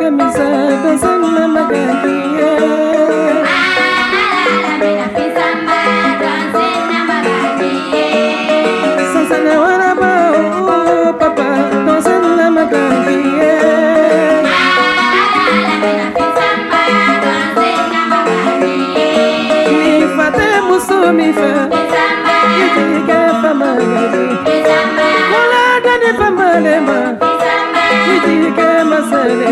Mi fa, you get family. Wala dani family ma, you get masale.